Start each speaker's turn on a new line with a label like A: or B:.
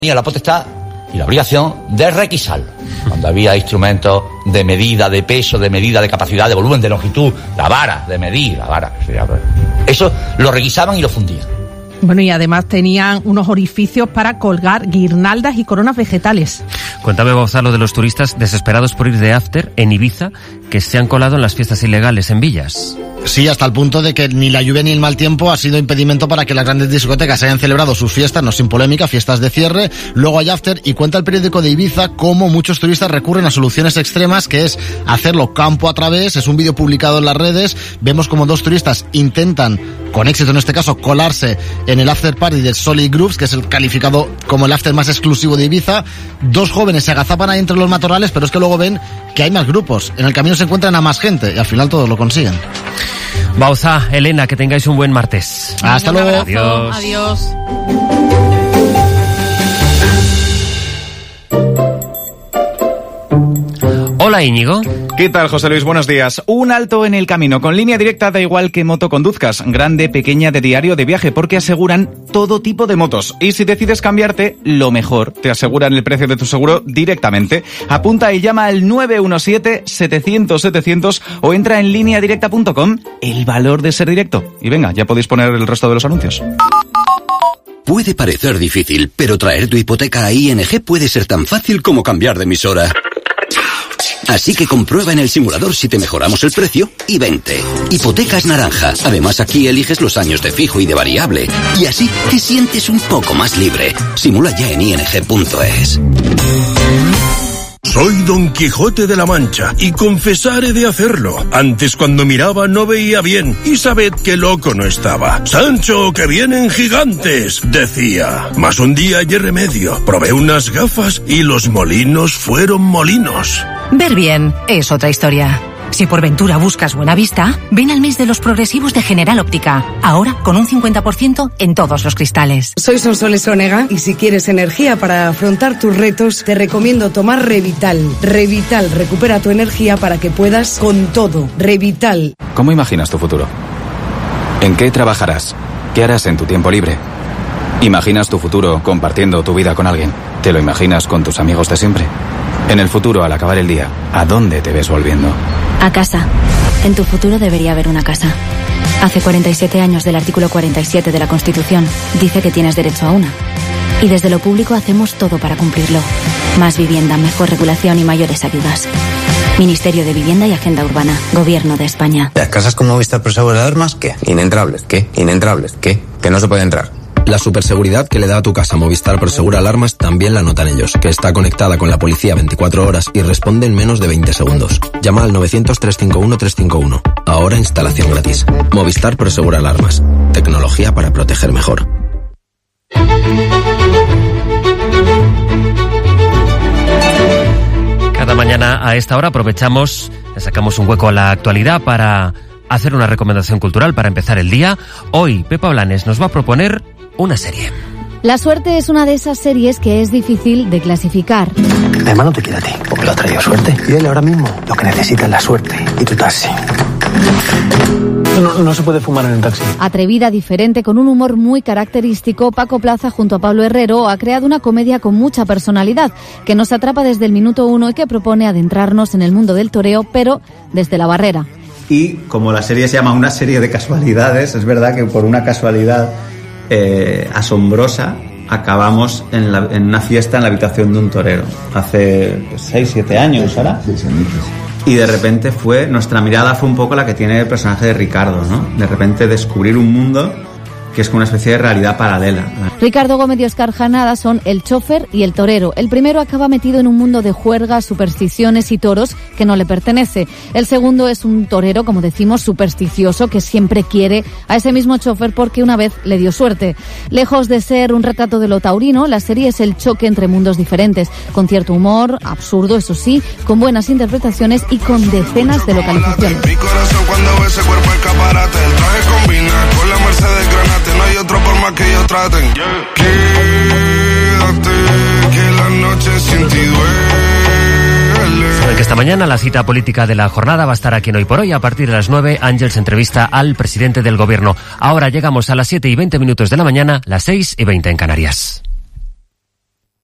A: Tenía la potestad y la obligación de requisarlo. Cuando había instrumentos de medida de peso, de medida de capacidad, de volumen, de longitud, la vara de medir, eso lo requisaban y lo fundían.
B: Bueno, y además tenían unos orificios para colgar guirnaldas y coronas vegetales.
C: Cuéntame, Gonzalo, de los turistas desesperados por ir de after en Ibiza, que se han colado en las fiestas ilegales en villas.
D: Sí, hasta el punto de que ni la lluvia ni el mal tiempo ha sido impedimento para que las grandes discotecas hayan celebrado sus fiestas, no sin polémica, fiestas de cierre, luego hay after, y cuenta el periódico de Ibiza cómo muchos turistas recurren a soluciones extremas, que es hacerlo campo a través. Es un vídeo publicado en las redes, vemos como dos turistas intentan, con éxito en este caso, colarse en el after party de Solid Grooves, que es el calificado como el after más exclusivo de Ibiza. Dos jóvenes se agazapan ahí entre los matorrales, pero es que luego ven que hay más grupos, en el camino se encuentran a más gente, y al final todos lo consiguen.
C: Bauza, Elena, que tengáis un buen martes.
D: Hasta luego.
C: Adiós.
B: Adiós.
C: Hola, Íñigo.
E: ¿Qué tal, José Luis? Buenos días. Un alto en el camino. Con Línea Directa da igual qué moto conduzcas, grande, pequeña, de diario, de viaje, porque aseguran todo tipo de motos. Y si decides cambiarte, lo mejor, te aseguran el precio de tu seguro directamente. Apunta y llama al 917-700-700 o entra en lineadirecta.com. El valor de ser directo. Y venga, ya podéis poner el resto de los anuncios.
F: Puede parecer difícil, pero traer tu hipoteca a ING puede ser tan fácil como cambiar de emisora. Así que comprueba en el simulador si te mejoramos el precio y vente. Hipotecas Naranja. Además, aquí eliges los años de fijo y de variable. Y así te sientes un poco más libre. Simula ya en ing.es.
G: Soy Don Quijote de la Mancha y confesaré de hacerlo. Antes, cuando miraba, no veía bien y sabed que loco no estaba. Sancho, que vienen gigantes, decía. Mas un día hallé remedio. Probé unas gafas y los molinos fueron molinos.
H: Ver bien es otra historia. Si por ventura buscas buena vista, ven al mes de los progresivos de General Óptica. Ahora con un 50% en todos los cristales.
I: Soy Sonsoles Onega y si quieres energía para afrontar tus retos, te recomiendo tomar Revital. Revital recupera tu energía para que puedas con todo. Revital.
J: ¿Cómo imaginas tu futuro? ¿En qué trabajarás? ¿Qué harás en tu tiempo libre? ¿Imaginas tu futuro compartiendo tu vida con alguien? ¿Te lo imaginas con tus amigos de siempre? En el futuro, al acabar el día, ¿a dónde te ves volviendo?
K: A casa. En tu futuro debería haber una casa. Hace 47 años del artículo 47 de la Constitución dice que tienes derecho a una. Y desde lo público hacemos todo para cumplirlo. Más vivienda, mejor regulación y mayores ayudas. Ministerio de Vivienda y Agenda Urbana. Gobierno de España.
L: ¿Las casas con Movistar Prosegur Alarmas qué? Inentrables, ¿qué? Inentrables, ¿qué? Que no se puede entrar.
M: La superseguridad que le da a tu casa Movistar Prosegur Alarmas también la notan ellos, que está conectada con la policía 24 horas y responde en menos de 20 segundos. Llama al 900-351-351. Ahora instalación gratis. Movistar Prosegur Alarmas. Tecnología para proteger mejor.
C: Cada mañana a esta hora aprovechamos, le sacamos un hueco a la actualidad para hacer una recomendación cultural para empezar el día. Hoy Pepa Blanes nos va a proponer una serie.
N: La suerte es una de esas series que es difícil de clasificar.
O: Además no te quiere a ti, porque lo ha traído suerte. Y él ahora mismo lo que necesita es la suerte y tu taxi. No se puede fumar en el taxi.
N: Atrevida, diferente, con un humor muy característico, Paco Plaza junto a Pablo Herrero ha creado una comedia con mucha personalidad que nos atrapa desde el minuto 1 y que propone adentrarnos en el mundo del toreo, pero desde la barrera.
P: Y como la serie se llama Una serie de casualidades, es verdad que por una casualidad asombrosa acabamos en una fiesta en la habitación de un torero hace 6-7 años ahora. Y de repente nuestra mirada fue un poco la que tiene el personaje de Ricardo, ¿no? De repente descubrir un mundo que es como una especie de realidad paralela.
N: Ricardo Gómez y Óscar Janada son el chofer y el torero. El primero acaba metido en un mundo de juergas, supersticiones y toros que no le pertenece. El segundo es un torero, como decimos, supersticioso, que siempre quiere a ese mismo chofer porque una vez le dio suerte. Lejos de ser un retrato de lo taurino, la serie es el choque entre mundos diferentes, con cierto humor, absurdo, eso sí, con buenas interpretaciones y con decenas de localizaciones.
Q: Mi corazón cuando ve ese cuerpo escaparate, el traje combina con la Mercedes Granate, no hay otro por más que ellos traten. Quédate, que la noche sin ti duele.
C: Saben que esta mañana la cita política de la jornada va a estar aquí en Hoy por Hoy. A partir de las 9, Ángels entrevista al presidente del gobierno. Ahora llegamos a las 7:20 de la mañana, las 6:20 en Canarias.